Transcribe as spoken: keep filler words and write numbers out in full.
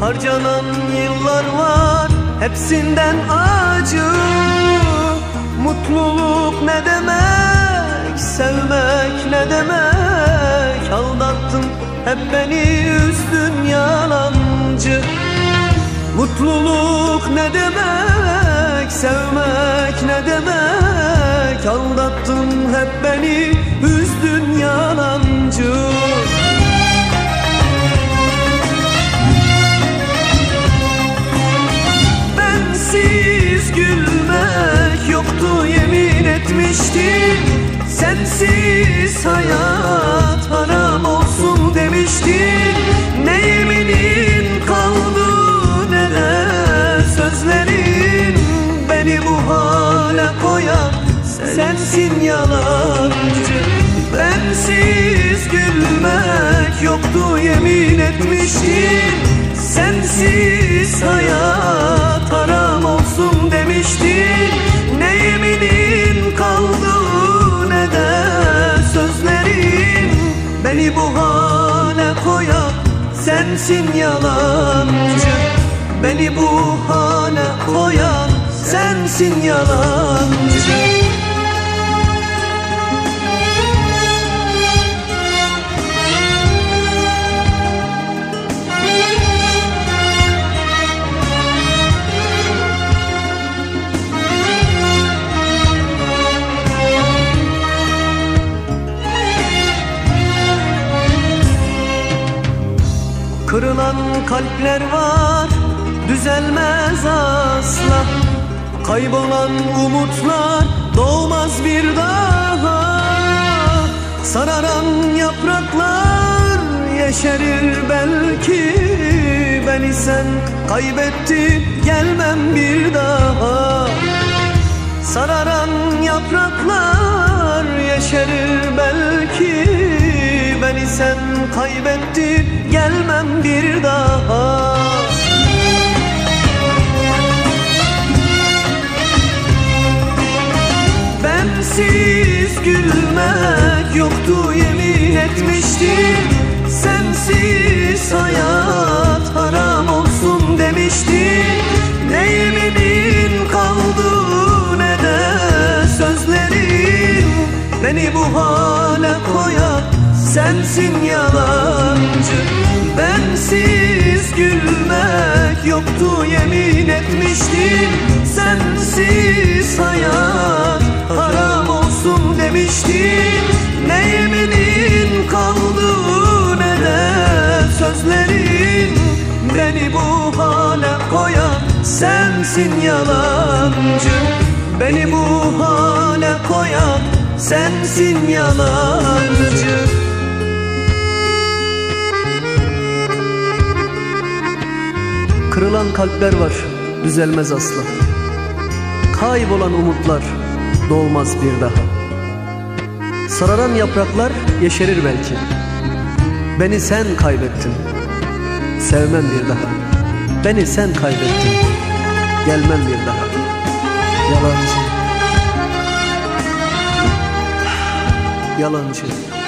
Harcanan yıllar var, hepsinden acı. Mutluluk ne demek, sevmek ne demek? Aldattın, hep beni üzdün yalancı. Mutluluk ne demek, sevmek ne demek? Aldattın, hep beni üzdün yalancı. Bensiz gülmek yoktu, yemin etmiştin. Sensiz hayat haram olsun demiştin. Ne yeminin kaldı ne de sözlerin. Beni bu hale koyan sensin yalancı. Bensiz gülmek yoktu, yemin etmiştin. Sensiz hayat haram olsun demiştin. Ne yeminin kaldı ne de sözlerin. Beni bu hale koyan sensin yalancı. Beni bu hale koyan sensin yalancı. Kırılan kalpler var, düzelmez asla. Kaybolan umutlar doğmaz bir daha. Sararan yapraklar yeşerir belki. Beni sen kaybettin, gelmem bir daha. Sararan yapraklar yeşerir belki. Beni sen kaybettin, gelmem bir daha. Bensiz gülmek yoktu, yemin etmiştin. Sensiz hayat haram olsun demiştin. Ne yeminin kaldı ne de sözlerin. Beni bu hale koyan sensin yalancı. Bensiz gülmek yoktu, yemin etmiştin. Sensiz hayat haram olsun demiştin. Ne yeminin kaldı ne de sözlerin. Beni bu hale koyan sensin yalancı. Beni bu hale koyan sensin yalancı. Kırılan kalpler var, düzelmez asla. Kaybolan umutlar doğmaz bir daha. Sararan yapraklar yeşerir belki. Beni sen kaybettin, sevmem bir daha. Beni sen kaybettin, gelmem bir daha. Yalancı, yalancı.